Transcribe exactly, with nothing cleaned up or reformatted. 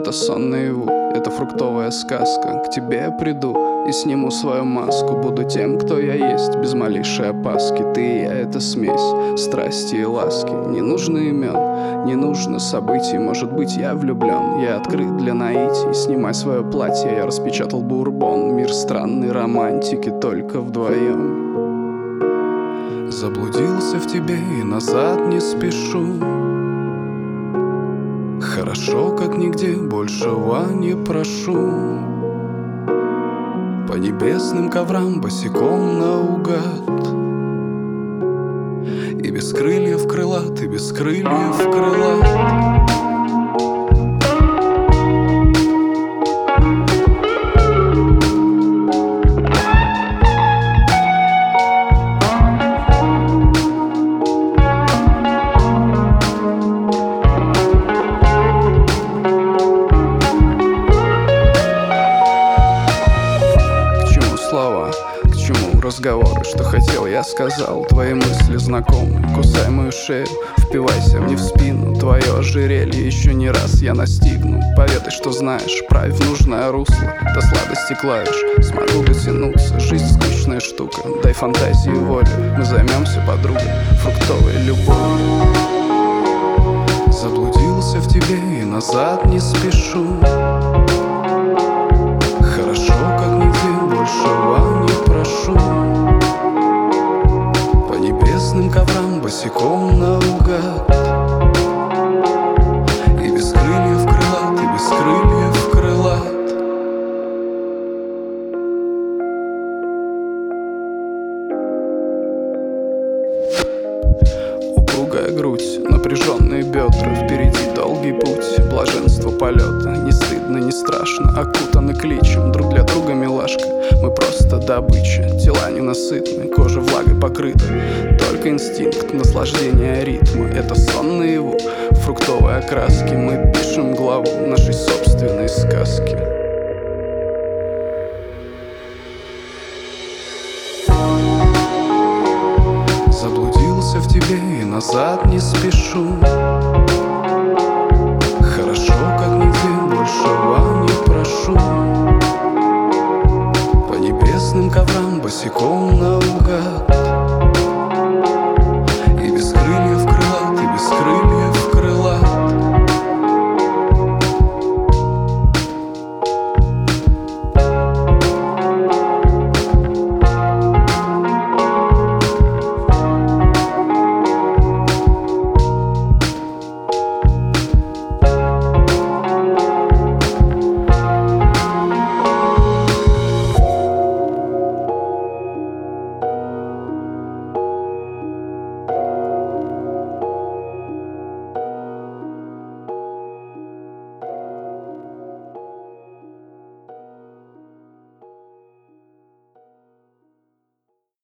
Это сон наяву, это фруктовая сказка. К тебе я приду и сниму свою маску. Буду тем, кто я есть, без малейшей опаски. Ты и я — это смесь страсти и ласки. Не нужно имен, не нужно событий. Может быть, я влюблен, я открыт для наитий. Снимай свое платье, я распечатал бурбон. Мир странной романтики, только вдвоем. Заблудился в тебе и назад не спешу. Хорошо, как нигде, большего не прошу. По небесным коврам босиком наугад. И без крыльев крылат, и без крыльев крылат. К чему разговоры? Что хотел, я сказал. Твои мысли знакомы. Кусай мою шею, впивайся мне в спину. Твое ожерелье еще не раз я настигну. Поведай, что знаешь, правь в нужное русло. До сладости клавиш смогу дотянуться. Жизнь скучная штука, дай фантазии волю. Мы займемся, подругой, фруктовой любовью. Заблудился в тебе и назад не спешу. Хорошо, как нигде, большего не прошу. По небесным коврам босиком наугад. И без крыльев крылат, и без крыльев крылат. Упругая грудь, напряженные бедра. Впереди долгий путь, блаженство полета. Не стыдно, не страшно, окутаны кличем. Друг для друга милашка, мы просто добыча. Тела ненасытны, кожа влагой покрыта. Только инстинкт, наслаждение ритма. Это сон наяву, фруктовые окраски. Мы пишем главу нашей собственной сказки. Заблудился в тебе и назад не спешу.